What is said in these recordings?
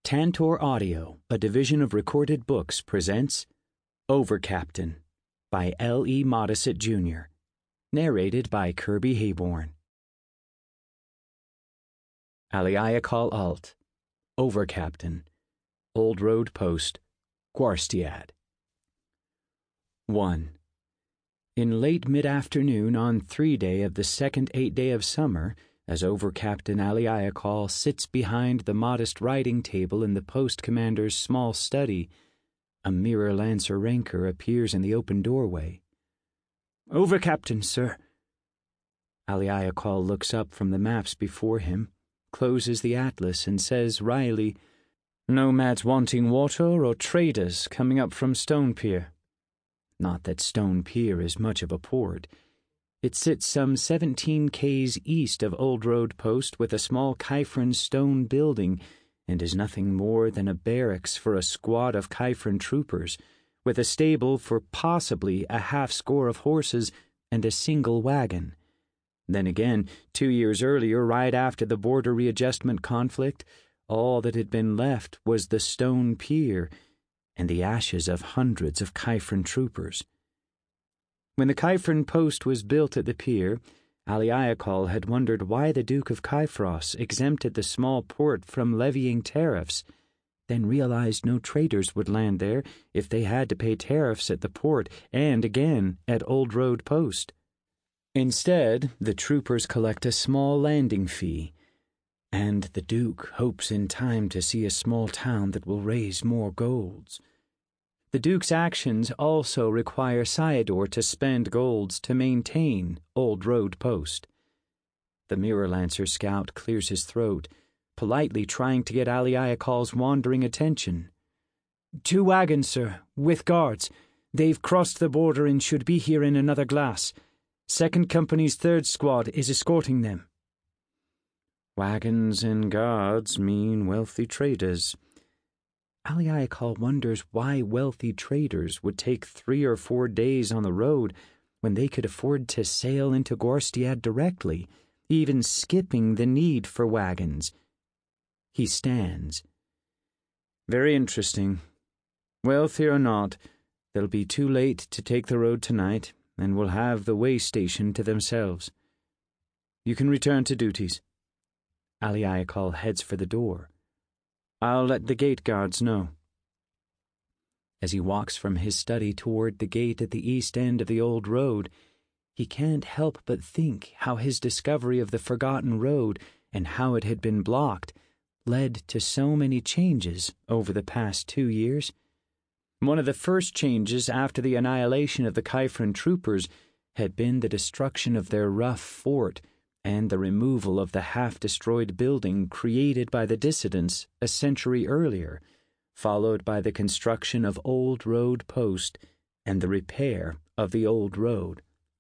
Tantor Audio, a division of Recorded Books, presents Overcaptain by L. E. Modesitt, Jr., narrated by Kirby Hayborn. Aliayakal Alt, Overcaptain, Old Road Post, Gwarstiad. 1. In late mid-afternoon on 3-day of the second 8-day of summer, as Overcaptain Aliayakal sits behind the modest writing table in the post commander's small study, a mirror lancer ranker appears in the open doorway. "Overcaptain, sir." Aliayakal looks up from the maps before him, closes the atlas, and says wryly, "Nomads wanting water or traders coming up from Stone Pier?" Not that Stone Pier is much of a port. It sits some 17 k's east of Old Road Post with a small Kyphron stone building, and is nothing more than a barracks for a squad of Kyphron troopers, with a stable for possibly a half-score of horses and a single wagon. Then again, 2 years earlier, right after the border readjustment conflict, all that had been left was the stone pier and the ashes of hundreds of Kyphron troopers. When the Kyphron post was built at the pier, Aliayakal had wondered why the Duke of Kyphros exempted the small port from levying tariffs, then realized no traders would land there if they had to pay tariffs at the port and again at Old Road Post. Instead, the troopers collect a small landing fee, and the Duke hopes in time to see a small town that will raise more golds. The Duke's actions also require Sayador to spend golds to maintain Old Road Post. The Mirror Lancer scout clears his throat, politely trying to get Aliayakal's wandering attention. "2 wagons, sir, with guards. They've crossed the border and should be here in another glass. 2nd Company's 3rd Squad is escorting them." Wagons and guards mean wealthy traders. Aliayakal wonders why wealthy traders would take 3 or 4 days on the road when they could afford to sail into Gwarstiad directly, even skipping the need for wagons. He stands. "Very interesting. Wealthy or not, they'll be too late to take the road tonight and will have the way station to themselves. You can return to duties." Aliayakal heads for the door. "I'll let the gate guards know." As he walks from his study toward the gate at the east end of the old road, he can't help but think how his discovery of the forgotten road and how it had been blocked led to so many changes over the past 2 years. One of the first changes after the annihilation of the Kyphron troopers had been the destruction of their rough fort and the removal of the half-destroyed building created by the dissidents a century earlier, followed by the construction of Old Road Post and the repair of the old road.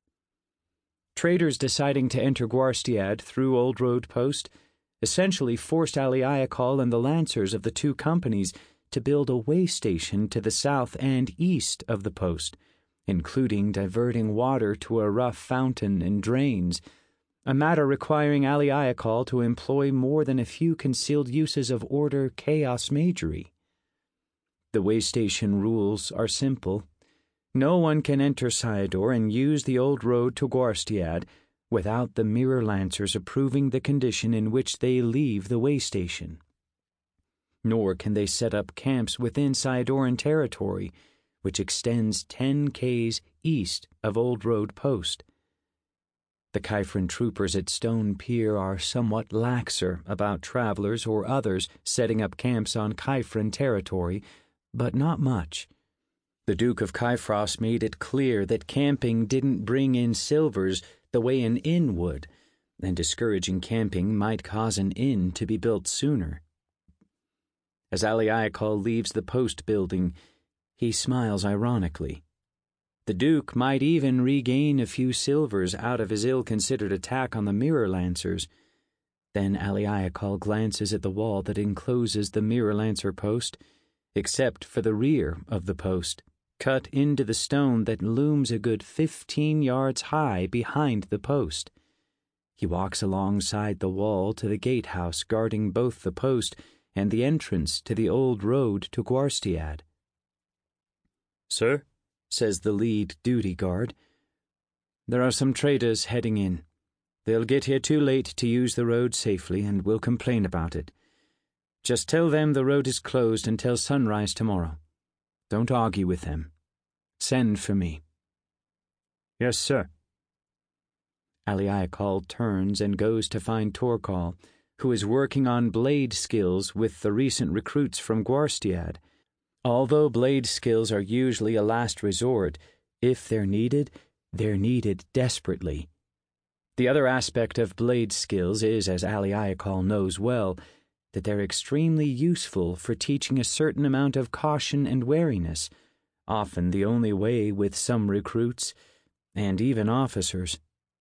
Traders deciding to enter Gwarstiad through Old Road Post essentially forced Aliayakal and the Lancers of the 2 companies to build a way station to the south and east of the post, including diverting water to a rough fountain and drains, a matter requiring Aliayakal to employ more than a few concealed uses of order chaos magery. The way station rules are simple. No one can enter Sayador and use the old road to Gwarstiad without the Mirror Lancers approving the condition in which they leave the way station. Nor can they set up camps within Sayadoran territory, which extends 10 k's east of Old Road Post. The Kyphron troopers at Stone Pier are somewhat laxer about travelers or others setting up camps on Kyphron territory, but not much. The Duke of Kyphros made it clear that camping didn't bring in silvers the way an inn would, and discouraging camping might cause an inn to be built sooner. As Aliayakal leaves the post building, he smiles ironically. The Duke might even regain a few silvers out of his ill-considered attack on the Mirror Lancers. Then Aliayakal glances at the wall that encloses the Mirror Lancer post, except for the rear of the post, cut into the stone that looms a good 15 yards high behind the post. He walks alongside the wall to the gatehouse guarding both the post and the entrance to the old road to Gwarstiad. "Sir," says the lead duty guard, "there are some traders heading in. They'll get here too late to use the road safely and will complain about it. Just tell them the road is closed until sunrise tomorrow. Don't argue with them. Send for me." "Yes, sir." Aliaikal turns and goes to find Torkal, who is working on blade skills with the recent recruits from Gwarstiad. Although blade skills are usually a last resort, if they're needed desperately. The other aspect of blade skills is, as Aliaikal knows well, that they're extremely useful for teaching a certain amount of caution and wariness, often the only way with some recruits, and even officers.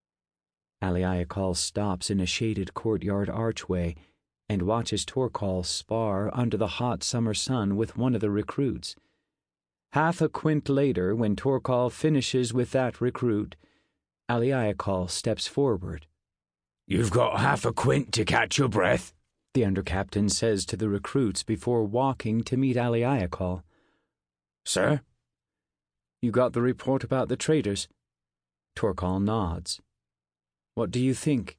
Aliaikal stops in a shaded courtyard archway and watches Torkal spar under the hot summer sun with one of the recruits. Half a quint later, when Torkal finishes with that recruit, Aliaikal steps forward. "You've got half a quint to catch your breath," the undercaptain says to the recruits before walking to meet Aliaikal. "Sir?" "You got the report about the traders?" Torkal nods. "What do you think?"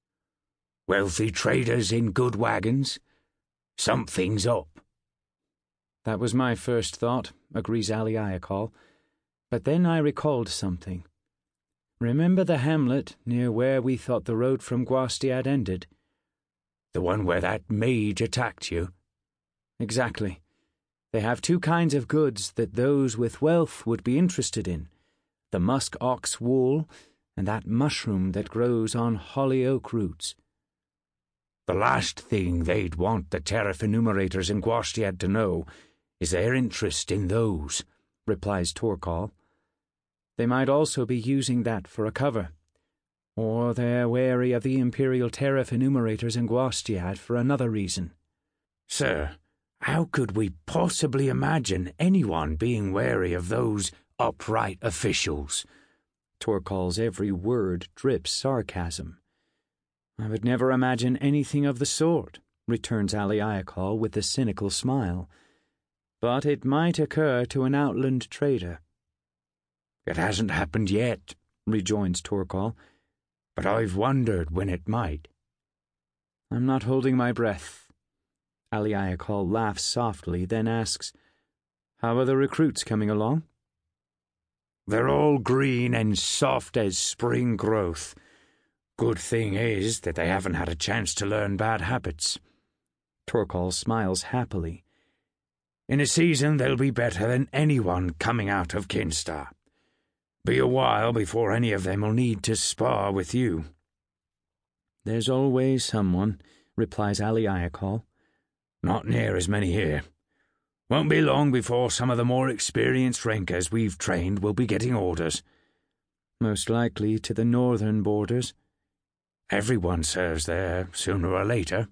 "Wealthy traders in good wagons. Something's up." "That was my first thought," agrees Aliaikal. "But then I recalled something. Remember the hamlet near where we thought the road from Gwarstiad ended?" "The one where that mage attacked you?" "Exactly. They have two kinds of goods that those with wealth would be interested in: the musk ox wool and that mushroom that grows on holly oak roots." "The last thing they'd want the tariff enumerators in Gwarstiad to know is their interest in those," replies Torkal. "They might also be using that for a cover. Or they're wary of the Imperial tariff enumerators in Gwarstiad for another reason." "Sir, how could we possibly imagine anyone being wary of those upright officials?" Torkal's every word drips sarcasm. "I would never imagine anything of the sort," returns Aliaikal with a cynical smile. "But it might occur to an outland trader." "It hasn't happened yet," rejoins Torkal, "but I've wondered when it might." "I'm not holding my breath." Aliaikal laughs softly, then asks, "How are the recruits coming along?" "They're all green and soft as spring growth. Good thing is that they haven't had a chance to learn bad habits." Torkal smiles happily. "In a season they'll be better than anyone coming out of Kinstar. Be a while before any of them will need to spar with you." "There's always someone," replies Aliaikal. "Not near as many here. Won't be long before some of the more experienced rankers we've trained will be getting orders." "Most likely to the northern borders." "Everyone serves there, sooner or later."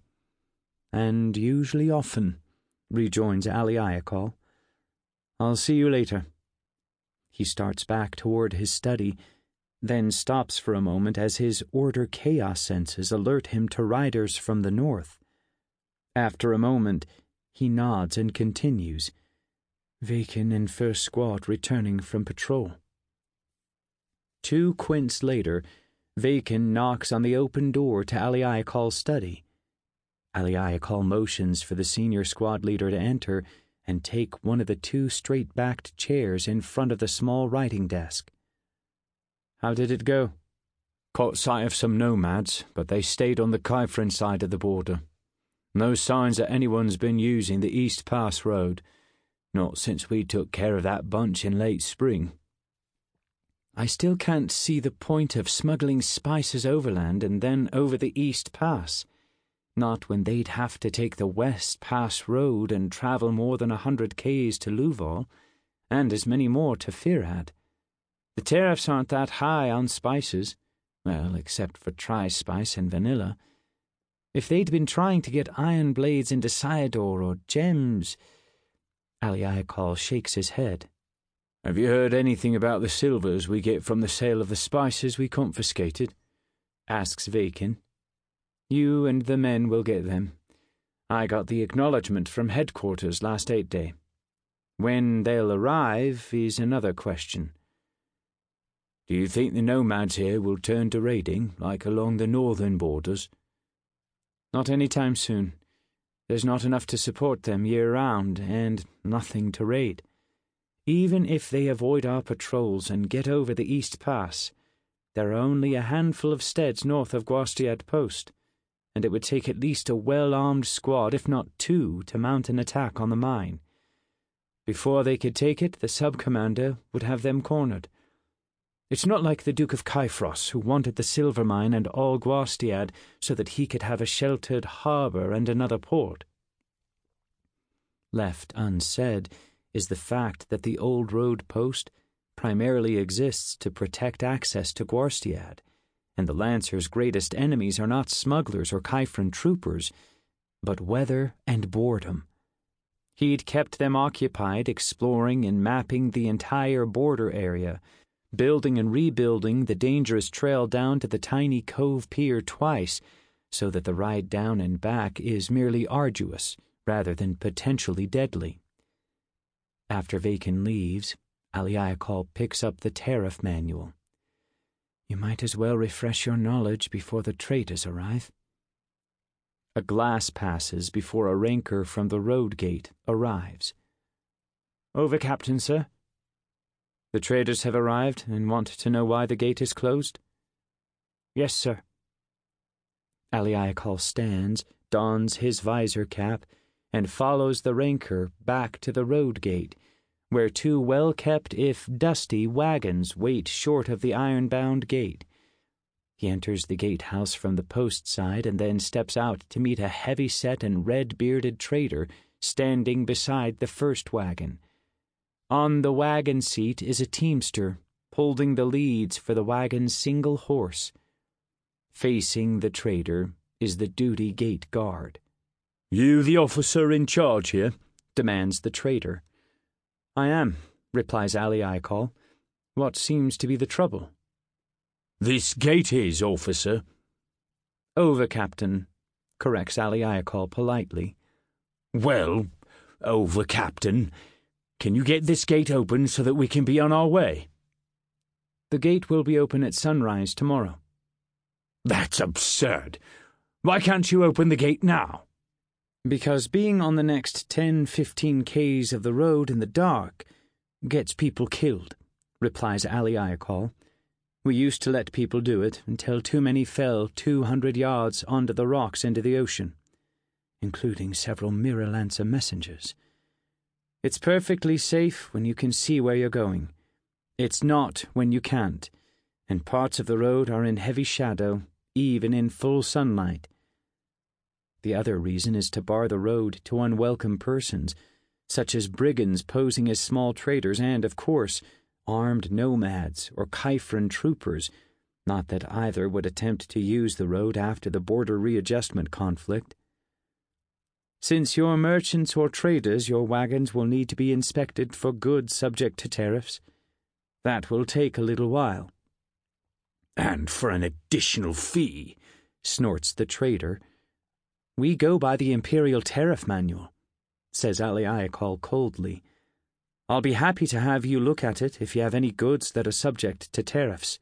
"And usually often," rejoins Aliaikal. "I'll see you later." He starts back toward his study, then stops for a moment as his order chaos senses alert him to riders from the north. After a moment, he nods and continues, "Vakin and first squad returning from patrol." 2 quints later, Vakin knocks on the open door to Aliaikal's study. Aliaikal motions for the senior squad leader to enter and take one of the 2 straight-backed chairs in front of the small writing desk. "How did it go?" "Caught sight of some nomads, but they stayed on the Kyfrin side of the border. No signs that anyone's been using the East Pass Road, not since we took care of that bunch in late spring." "I still can't see the point of smuggling spices overland and then over the East Pass. Not when they'd have to take the West Pass Road and travel more than 100 k's to Luval, and as many more to Firad. The tariffs aren't that high on spices, well, except for tri-spice and vanilla. If they'd been trying to get iron blades into Sayador or gems—" Aliaikal shakes his head. "Have you heard anything about the silvers we get from the sale of the spices we confiscated?" asks Vakin. "You and the men will get them. I got the acknowledgement from headquarters last 8-day. When they'll arrive is another question. Do you think the nomads here will turn to raiding, like along the northern borders? Not any time soon. There's not enough to support them year-round, and nothing to raid. Even if they avoid our patrols and get over the East Pass, there are only a handful of steads north of Gwarstead Post, and it would take at least a well-armed squad, if not two, to mount an attack on the mine. Before they could take it, the sub-commander would have them cornered. It's not like the Duke of Kyfros, who wanted the silver mine and all Gwarstead so that he could have a sheltered harbour and another port. Left unsaid is the fact that the old road post primarily exists to protect access to Gwarstead, and the Lancer's greatest enemies are not smugglers or Kyfrin troopers, but weather and boredom. He'd kept them occupied exploring and mapping the entire border area, building and rebuilding the dangerous trail down to the tiny cove pier twice, so that the ride down and back is merely arduous rather than potentially deadly. After Vakin leaves, Aliaikal picks up the tariff manual. You might as well refresh your knowledge before the traders arrive. A glass passes before a ranker from the road gate arrives. Over, Captain, sir. The traders have arrived and want to know why the gate is closed? Yes, sir. Aliaikal stands, dons his visor cap, and follows the ranker back to the road gate, where two well-kept, if dusty, wagons wait short of the iron-bound gate. He enters the gatehouse from the post side and then steps out to meet a heavy-set and red-bearded trader standing beside the first wagon. On the wagon seat is a teamster, holding the leads for the wagon's single horse. Facing the trader is the duty gate guard. You the officer in charge here? Demands the trader. I am, replies Aliaikal. What seems to be the trouble? This gate is, officer. Over, Captain, corrects Aliaikal politely. Well, over, Captain. Can you get this gate open so that we can be on our way? The gate will be open at sunrise tomorrow. That's absurd. Why can't you open the gate now? Because being on the next 10-15 k's of the road in the dark gets people killed, replies Aliaikal. We used to let people do it until too many fell 200 yards onto the rocks into the ocean, including several Miralancer messengers. It's perfectly safe when you can see where you're going. It's not when you can't, and parts of the road are in heavy shadow, even in full sunlight. The other reason is to bar the road to unwelcome persons, such as brigands posing as small traders and, of course, armed nomads or Kyfrin troopers, not that either would attempt to use the road after the border readjustment conflict. Since you're merchants or traders, your wagons will need to be inspected for goods subject to tariffs. That will take a little while. And for an additional fee, snorts the trader. We go by the Imperial Tariff Manual, says Aliaikal coldly. I'll be happy to have you look at it if you have any goods that are subject to tariffs.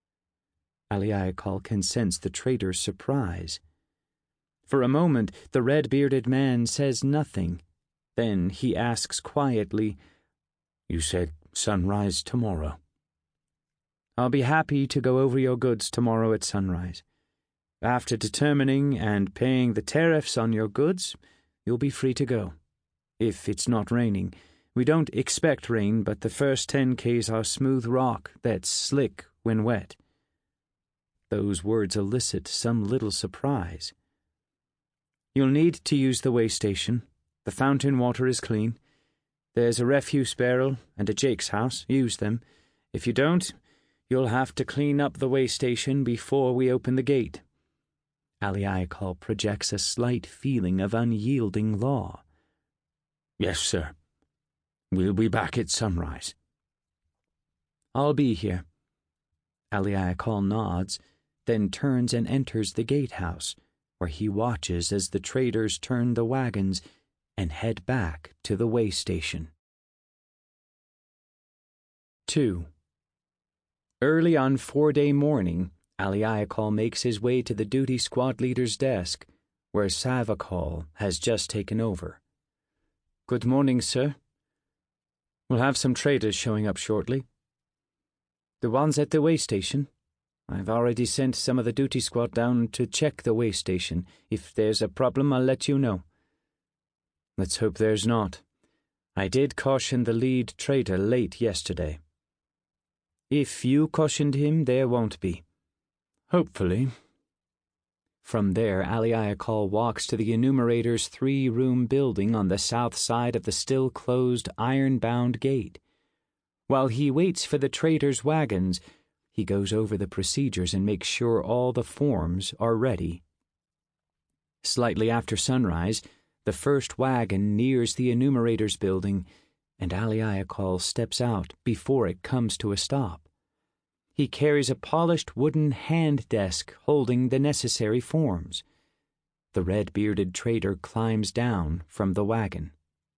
Aliaikal can sense the trader's surprise. For a moment, the red-bearded man says nothing. Then he asks quietly, You said sunrise tomorrow. I'll be happy to go over your goods tomorrow at sunrise. After determining and paying the tariffs on your goods, you'll be free to go. If it's not raining. We don't expect rain, but the first 10 k's are smooth rock that's slick when wet. Those words elicit some little surprise. You'll need to use the way station. The fountain water is clean. There's a refuse barrel and a Jake's house. Use them. If you don't, you'll have to clean up the way station before we open the gate. Aliaikal projects a slight feeling of unyielding law. Yes, sir. We'll be back at sunrise. I'll be here. Aliaikal nods, then turns and enters the gatehouse, where he watches as the traders turn the wagons and head back to the way station. 2. Early on 4-day morning, Aliaikal makes his way to the duty squad leader's desk, where Savakal has just taken over. "Good morning, sir. We'll have some traders showing up shortly. The ones at the way station. I've already sent some of the duty squad down to check the way station. If there's a problem, I'll let you know." "Let's hope there's not. I did caution the lead trader late yesterday." "If you cautioned him, there won't be." "Hopefully." From there, Aliaikal walks to the enumerator's 3-room building on the south side of the still-closed iron-bound gate. While he waits for the trader's wagons, he goes over the procedures and makes sure all the forms are ready. Slightly after sunrise, the first wagon nears the enumerator's building, and Aliaikal steps out before it comes to a stop. He carries a polished wooden hand desk holding the necessary forms. The red-bearded trader climbs down from the wagon.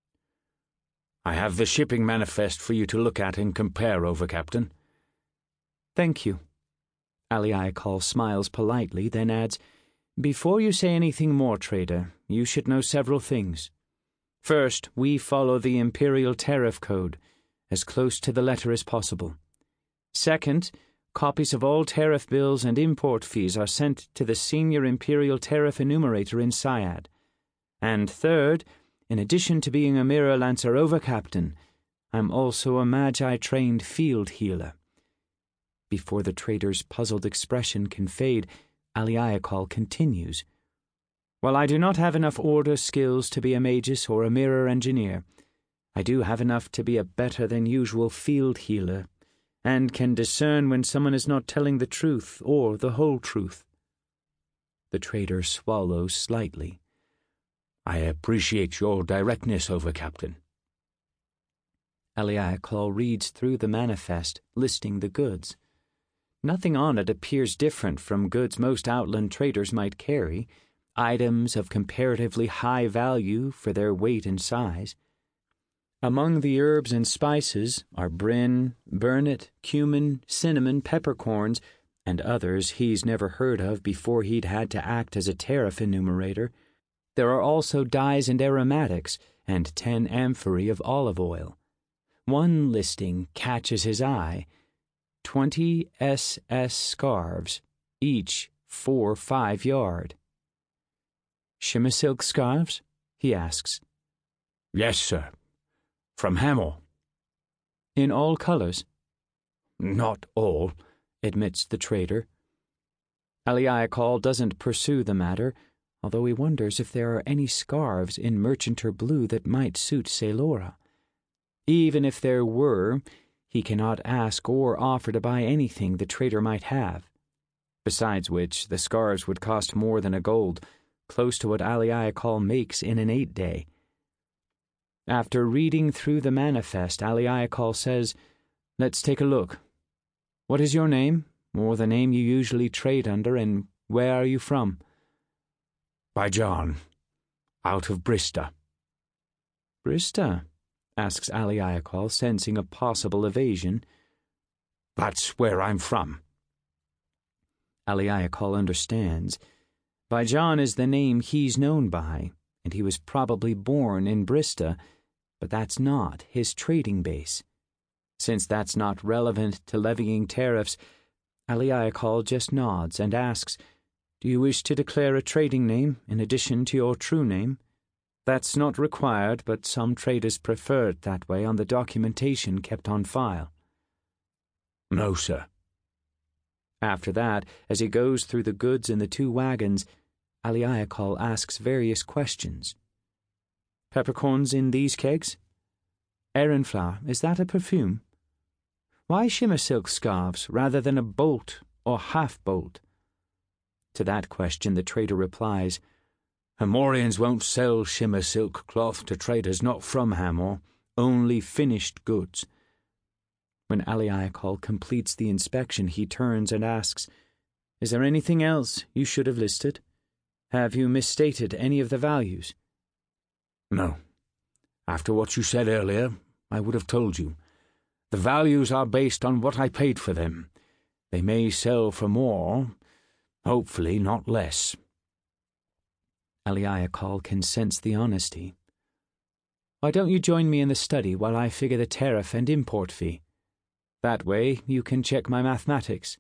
"I have the shipping manifest for you to look at and compare over, Captain." "Thank you." Aliaikal smiles politely, then adds, "Before you say anything more, trader, you should know several things. First, we follow the Imperial Tariff Code, as close to the letter as possible. Second, copies of all tariff bills and import fees are sent to the Senior Imperial Tariff Enumerator in Syad. And third, in addition to being a Mirror Lancer Overcaptain, I'm also a Magi-trained field healer." Before the trader's puzzled expression can fade, Aliaikal continues, "While I do not have enough order skills to be a Magus or a Mirror Engineer, I do have enough to be a better-than-usual field healer, and can discern when someone is not telling the truth or the whole truth." The trader swallows slightly. "I appreciate your directness, Overcaptain." Aliaikal reads through the manifest, listing the goods. Nothing on it appears different from goods most outland traders might carry, items of comparatively high value for their weight and size. Among the herbs and spices are brin, burnet, cumin, cinnamon, peppercorns, and others he's never heard of before he'd had to act as a tariff enumerator. There are also dyes and aromatics, and 10 amphorae of olive oil. One listing catches his eye: 20 SS scarves, each 4 5-yard. "Shimmer silk scarves?" he asks. "Yes, sir. From Hamel." "In all colors?" "Not all," admits the trader. Aliaikal doesn't pursue the matter, although he wonders if there are any scarves in merchanter blue that might suit Sailora. Even if there were, he cannot ask or offer to buy anything the trader might have. Besides which, the scarves would cost more than a gold, close to what Aliaikal makes in an 8-day. After reading through the manifest, Aliaikal says, "Let's take a look. What is your name, or the name you usually trade under, and where are you from?" "Bajan, out of Brista." "Brista?" asks Aliaikal, sensing a possible evasion. "That's where I'm from." Aliaikal understands. Bajan is the name he's known by, and he was probably born in Brista, but that's not his trading base. Since that's not relevant to levying tariffs, Aliaikal just nods and asks, "Do you wish to declare a trading name in addition to your true name? That's not required, but some traders prefer it that way on the documentation kept on file." "No, sir." After that, as he goes through the goods in the 2 wagons, Aliaikal asks various questions. "Peppercorns in these kegs? Aran flour, is that a perfume? Why shimmer silk scarves rather than a bolt or half-bolt?" To that question the trader replies, "Hamorians won't sell shimmer silk cloth to traders not from Hamor, only finished goods." When Aliaikal completes the inspection, he turns and asks, "Is there anything else you should have listed? Have you misstated any of the values? No. After what you said earlier, I would have told you. The values are based on what I paid for them. They may sell for more, hopefully not less. Aliaikal can sense the honesty. Why don't you join me in the study while I figure the tariff and import fee? That way you can check my mathematics.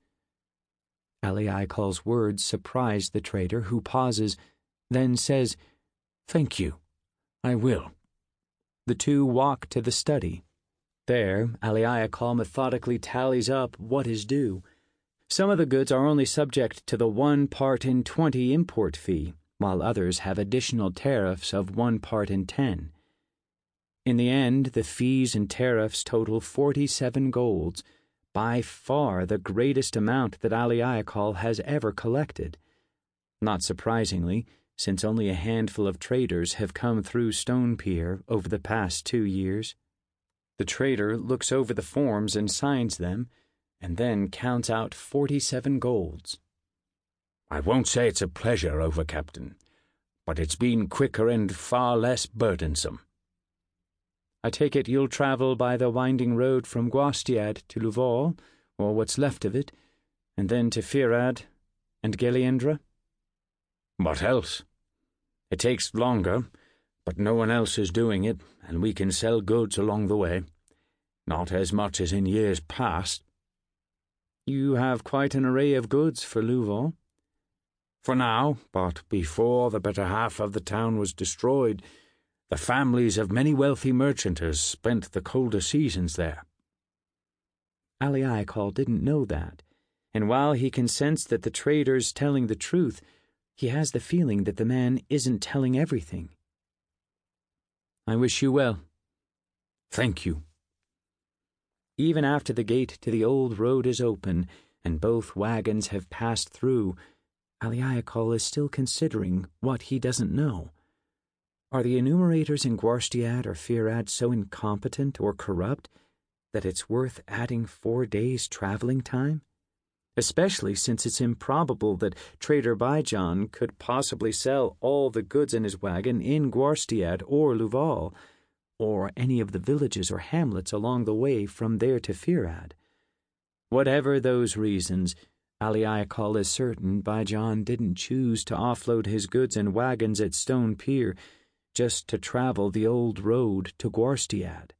Aliaikal's words surprise the trader, who pauses, then says, Thank you. I will. The two walk to the study. There, Aliaikal methodically tallies up what is due. Some of the goods are only subject to the 1 part in 20 import fee, while others have additional tariffs of 1 part in 10. In the end, the fees and tariffs total 47 golds, by far the greatest amount that Aliaikal has ever collected. Not surprisingly, since only a handful of traders have come through Stone Pier over the past 2 years. The trader looks over the forms and signs them, and then counts out 47 golds. I won't say it's a pleasure, Overcaptain, but it's been quicker and far less burdensome. I take it you'll travel by the winding road from Gwarstead to Luval, or what's left of it, and then to Firad and Geliendra? What else? It takes longer, but no one else is doing it, and we can sell goods along the way. Not as much as in years past. You have quite an array of goods for Luval. For now, but before the better half of the town was destroyed, the families of many wealthy merchanters spent the colder seasons there. Aliaikal didn't know that, and while he can sense that the trader's telling the truth, he has the feeling that the man isn't telling everything. I wish you well. Thank you. Even after the gate to the old road is open and both wagons have passed through, Aliaikal is still considering what he doesn't know. Are the enumerators in Gwarstead or Firad so incompetent or corrupt that it's worth adding 4 days' traveling time? Especially since it's improbable that Trader Bijan could possibly sell all the goods in his wagon in Gwarstead or Luval, or any of the villages or hamlets along the way from there to Firad. Whatever those reasons, Aliaikal is certain Bijan didn't choose to offload his goods and wagons at Stone Pier just to travel the old road to Gwarstead.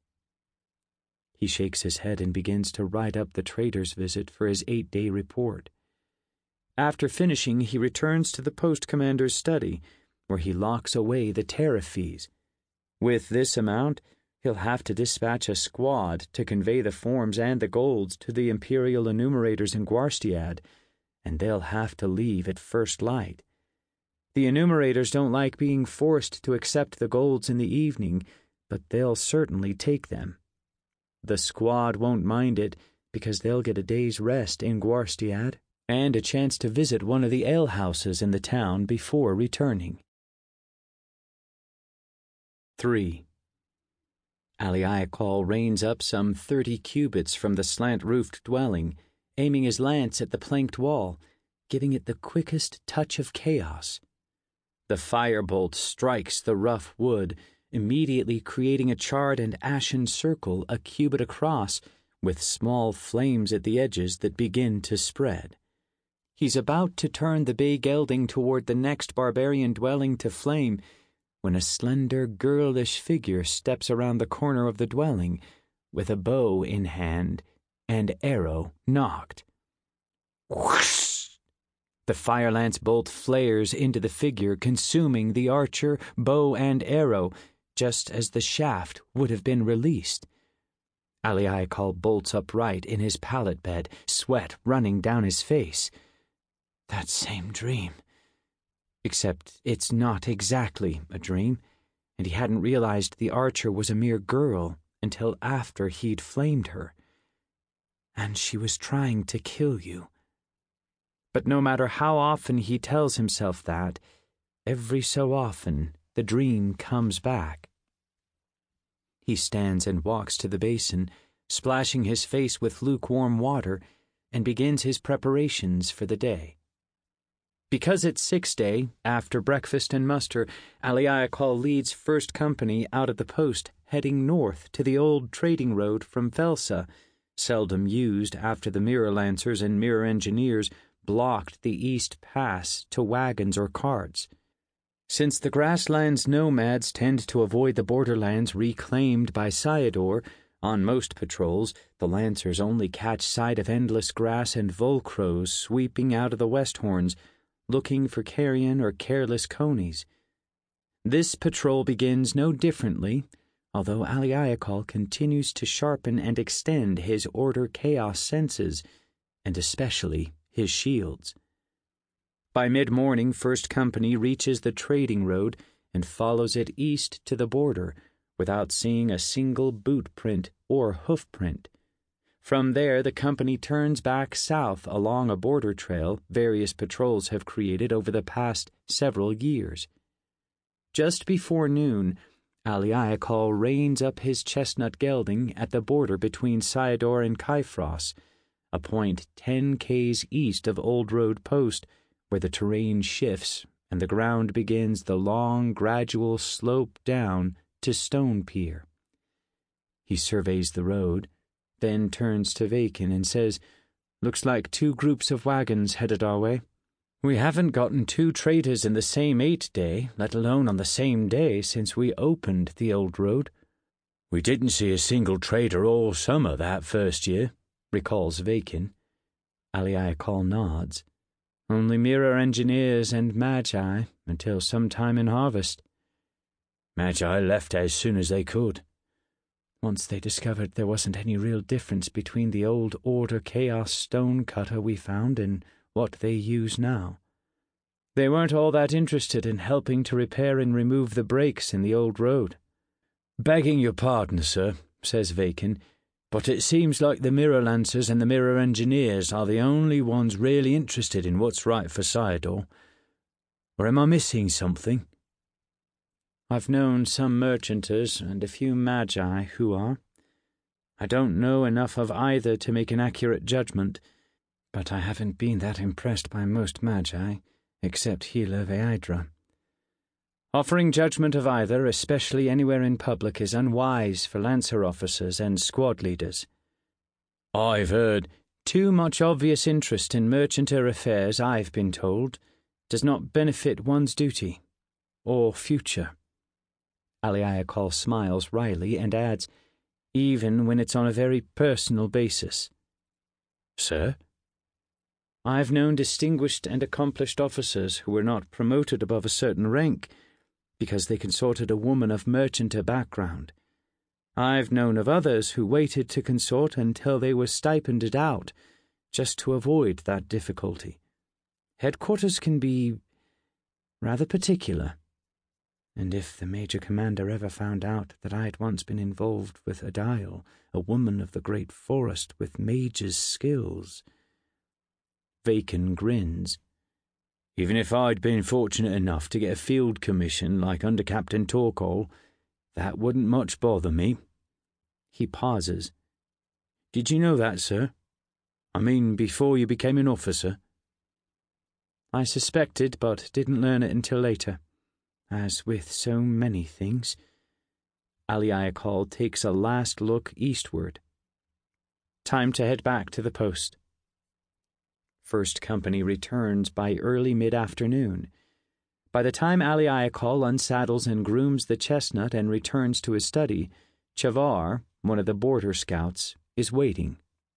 He shakes his head and begins to write up the trader's visit for his 8-day report. After finishing, he returns to the post commander's study, where he locks away the tariff fees. With this amount, he'll have to dispatch a squad to convey the forms and the golds to the imperial enumerators in Gwarstead, and they'll have to leave at first light. The enumerators don't like being forced to accept the golds in the evening, but they'll certainly take them. The squad won't mind it, because they'll get a day's rest in Gwarstead and a chance to visit one of the alehouses in the town before returning. 3. Aliaikal reins up some 30 cubits from the slant-roofed dwelling, aiming his lance at the planked wall, giving it the quickest touch of chaos. The firebolt strikes the rough wood, immediately creating a charred and ashen circle a cubit across, with small flames at the edges that begin to spread. He's about to turn the bay gelding toward the next barbarian dwelling to flame, when a slender, girlish figure steps around the corner of the dwelling, with a bow in hand and arrow nocked. Whoosh! The fire-lance bolt flares into the figure, consuming the archer, bow, and arrow, just as the shaft would have been released. Aliaikal bolts upright in his pallet bed, sweat running down his face. That same dream. Except it's not exactly a dream, and he hadn't realized the archer was a mere girl until after he'd flamed her. And she was trying to kill you. But no matter how often he tells himself that, every so often the dream comes back. He stands and walks to the basin, splashing his face with lukewarm water, and begins his preparations for the day. Because it's 6th day, after breakfast and muster, Aliaikal leads First Company out of the post, heading north to the old trading road from Felsa, seldom used after the Mirror Lancers and Mirror Engineers blocked the East Pass to wagons or carts. Since the grasslands nomads tend to avoid the borderlands reclaimed by Sayador, on most patrols, the Lancers only catch sight of endless grass and Volcrows sweeping out of the Westhorns, looking for carrion or careless conies. This patrol begins no differently, although Aliaikal continues to sharpen and extend his order chaos senses, and especially his shields. By mid-morning, First Company reaches the trading road and follows it east to the border, without seeing a single boot print or hoof print. From there, the company turns back south along a border trail various patrols have created over the past several years. Just before noon, Aliaikal reins up his chestnut gelding at the border between Sayador and Kaifros, a point 10 k's east of Old Road Post, where the terrain shifts and the ground begins the long, gradual slope down to Stone Pier. He surveys the road, then turns to Vakin and says, "Looks like 2 groups of wagons headed our way. We haven't gotten 2 traders in the same 8 day, let alone on the same day, since we opened the old road." "We didn't see a single trader all summer that first year," recalls Vakin. Aliaikal nods. "Only Mirror Engineers and Magi until sometime in harvest." "Magi left as soon as they could." "Once they discovered there wasn't any real difference between the old Order Chaos stone cutter we found and what they use now. They weren't all that interested in helping to repair and remove the breaks in the old road." "Begging your pardon, sir," says Vakin, "but it seems like the Mirror Lancers and the Mirror Engineers are the only ones really interested in what's right for Sayador. Or am I missing something?" "I've known some merchanters and a few magi who are. I don't know enough of either to make an accurate judgment, but I haven't been that impressed by most magi, except Hila Veidra. Offering judgment of either, especially anywhere in public, is unwise for Lancer officers and squad leaders. I've heard too much obvious interest in merchanter affairs, I've been told, does not benefit one's duty or future." Aliaikal smiles wryly and adds, "Even when it's on a very personal basis." "Sir?" "I've known distinguished and accomplished officers who were not promoted above a certain rank because they consorted a woman of merchanter background. I've known of others who waited to consort until they were stipended out, just to avoid that difficulty. Headquarters can be rather particular. And if the Major Commander ever found out that I had once been involved with Adile, a woman of the great forest with mage's skills—" Vakin grins. "Even if I'd been fortunate enough to get a field commission like under Captain Torkol, that wouldn't much bother me." He pauses. "Did you know that, sir? I mean, before you became an officer?" "I suspected, but didn't learn it until later. As with so many things." Aliaikal takes a last look eastward. Time to head back to the post. First Company returns by early mid-afternoon. By the time Aliaikal unsaddles and grooms the chestnut and returns to his study, Chavar, one of the border scouts, is waiting.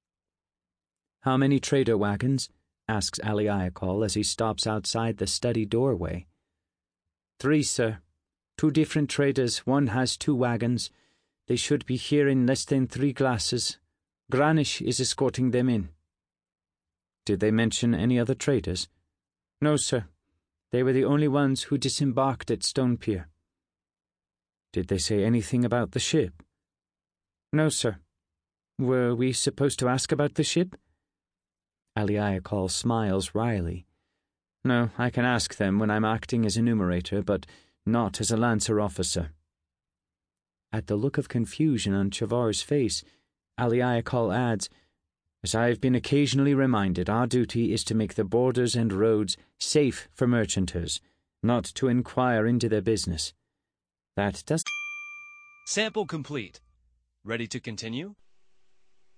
"How many trader wagons?" asks Aliaikal as he stops outside the study doorway. "3, sir. 2 different traders. One has 2 wagons. They should be here in less than 3 glasses. Granish is escorting them in." "Did they mention any other traders?" "No, sir. They were the only ones who disembarked at Stone Pier." "Did they say anything about the ship?" "No, sir. Were we supposed to ask about the ship?" Aliaikal smiles wryly. "No, I can ask them when I'm acting as enumerator, but not as a Lancer officer." At the look of confusion on Chavar's face, Aliaikal adds, As I have been occasionally reminded, our duty is to make the borders and roads safe for merchanters, not to inquire into their business. That does. Sample complete. Ready to continue?